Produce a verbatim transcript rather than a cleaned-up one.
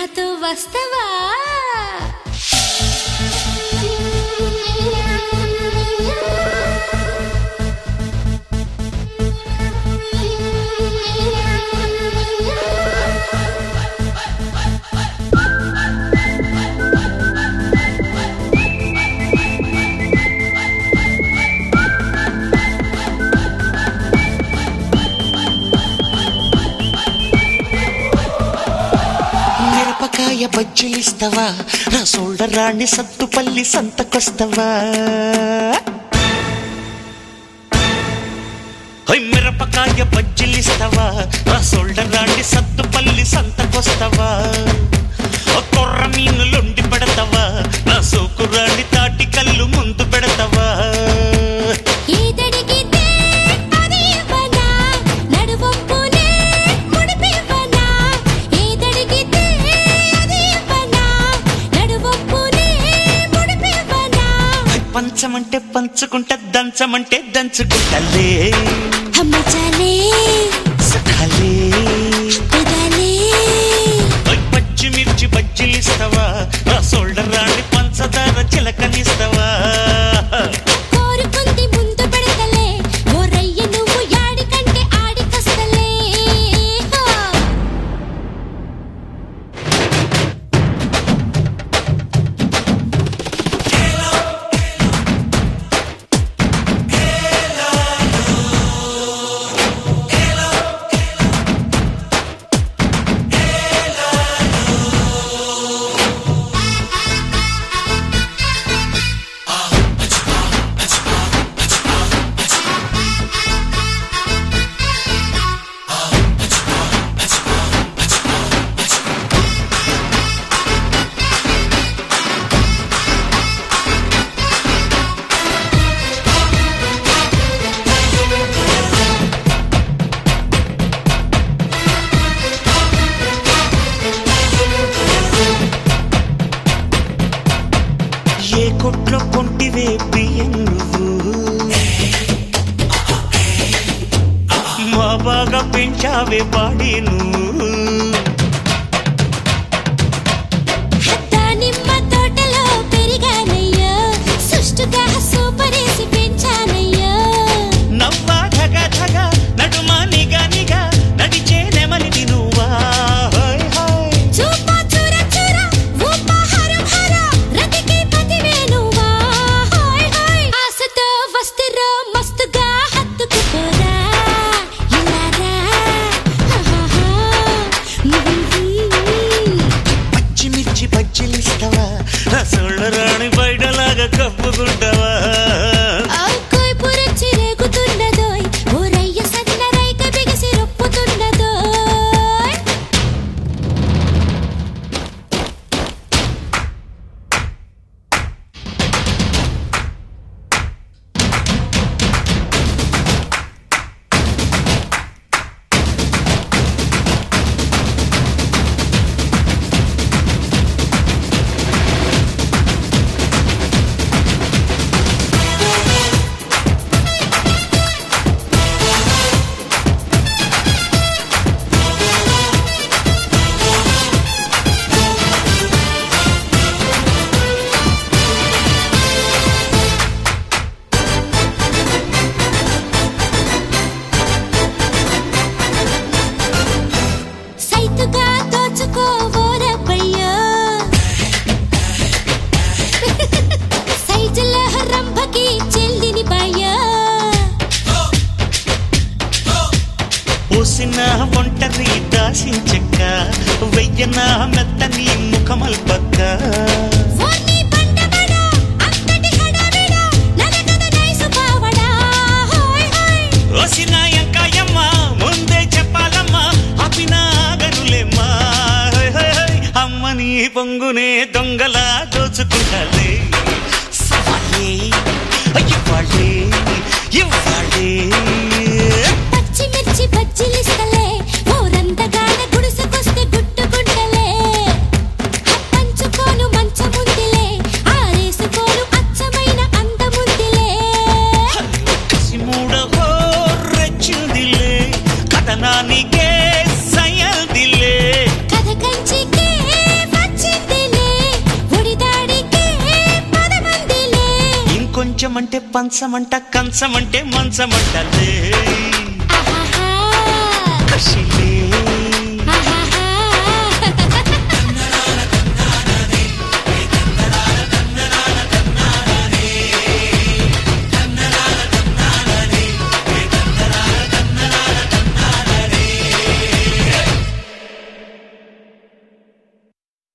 నాతో వస్తవా మిరపకాయ బజ్జీలిస్తావా నా సోల్డర్ రాణి సత్తుపల్లి సంతకొస్తావా మిరపకాయ బజ్జీలిస్తావా నా సోల్డర్ రాణి సత్తుపల్లి సంతకొస్తావా కొర్ర మీనులుండి పెడతావా నా సోకు రాణి తాటి కళ్ళు ముందు పెడతావా పంచమంటే పంచుకుంటా దంచమంటే దంచుకుంటలే హమ్మచాలే సఖాలే కుదాలే పచ్చిమిర్చి బజ్జీలిస్తావా నా సోల్డర్ రాణి పంచదార చిలకనిస్తావా కోరుకుంది ముందు పెడతలే ఓరయ్య నువ్వు యాడి కంటే ఆడికొస్తలే ఏ కొట్లో కొంటివే బియ్యం నువ్వు మా బాగా పెంచావే బాడీ నువ్వు దానిమ్మ తోటలో పెరిగానయ్యో సుష్టుగా సూపరేసి పెంచానయ్యో నవ్వా ధగ ధగ నడుమా నిగా నిగా నడిచే నెమలిని నువ్వా హోయ్ హోయ్ చూపా చూర చూర ఊపా హరం హర రతికి పతివే నువ్వా హోయ్ హోయ్ ఆశతో వస్తిరో మస్తుగా హత్తుకుపోరా ఇలారా హహహా పచ్చిమిర్చి బజ్జీలిస్తావా నా సోల్డర్ రాణి బయటలాగా కప్పుకుంటావా ఆకోయ్ పురచి రేగుతున్నదోయ్ ఓరయ్య సన్న రైక బిగిసి రొప్పుతున్నదోయ్ సైతుగా దోచుకోవోరబ్బయ్యో సైజుల రంభకి చెల్లిని బాయ్యో పోసిన ఒంటరి దాసించక్క వెయ్యన మెత్తని ముఖమల్పక్క ఓని బండబడా అంతటి హడావిడా నలగద నైసు పావడా హోయ్ హోయ్ ఓసిన ఎంకాయమ్మ ముందే చెప్పాలమ్మా అపినా గనులేమ్మా హోయ్ హోయ్ హోయ్ అమ్మని పొంగునే దొంగలా దోచుకుంటాలే సవాలే ఇవ్వాలే ఇవ్వాలే పచ్చిమిర్చి బజ్జీలిస్తలే ఊరంతగాన గుడిసెకొస్తే గుట్టుకుంటలే పంచుకోను మంచముందిలే ఆరేసుకోను అచ్చమైన అందముందిలే కసిమూడవో రెచ్చిందిలే కథనానికే సయల్దిలే కథ కంచికే పంచమంటే పంచమంట కంచమంటే మంచమంట లే